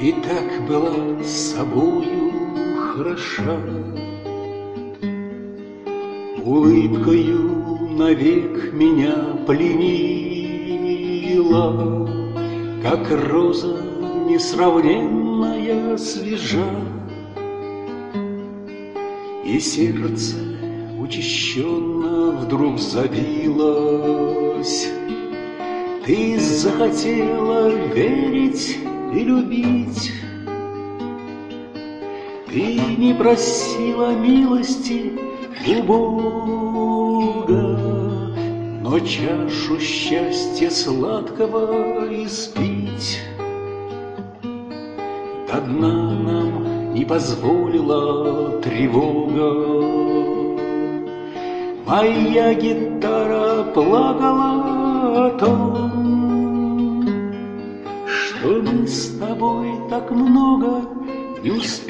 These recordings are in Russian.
И так была с собою хороша, улыбкою навек меня пленила, как роза несравненная свежа. И сердце учащенно вдруг забилось. Ты захотела верить и любить. Ты не просила милости у Бога, но чашу счастья сладкого испить до дна нам не позволила тревога. Моя гитара плакала о том, что мы с тобой так много не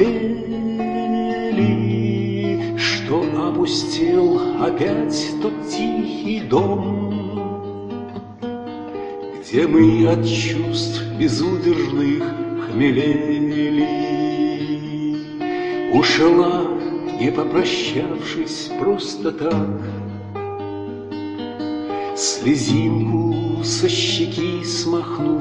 успели, что опустел опять тот тихий дом, где мы от чувств безудержных хмелели. Ушла, не попрощавшись просто так, слезинку со щеки смахнув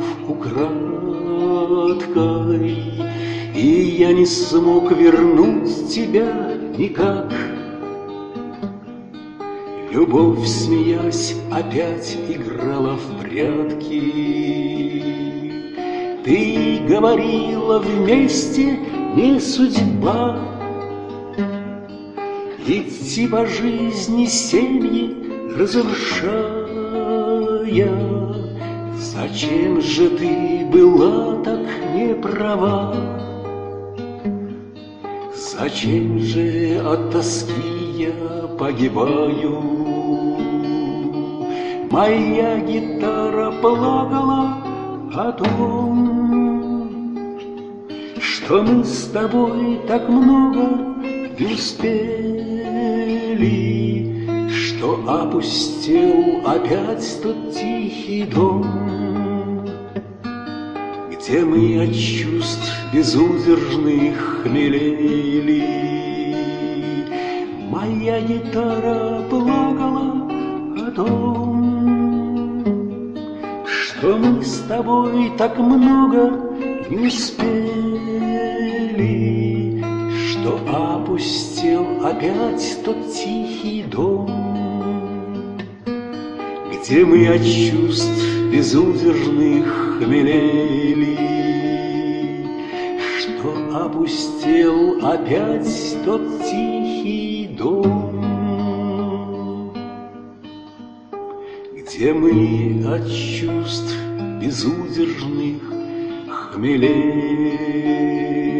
украдкой, и я не смог вернуть тебя никак. Любовь, смеясь, опять играла в прятки. Ты говорила, вместе не судьба идти по жизни, семьи разрушая. Зачем же ты была так неправа? Зачем же от тоски я погибаю? Моя гитара плакала о том, что мы с тобой так много не успели, что опустел опять тот тихий дом, где мы от чувств безудержных хмелели. Моя гитара плакала о том, что мы с тобой так много не успели, что опустел опять тот тихий дом, где мы от чувств безудержных хмелели, что опустел опять тот тихий дом, где мы от чувств безудержных хмелели.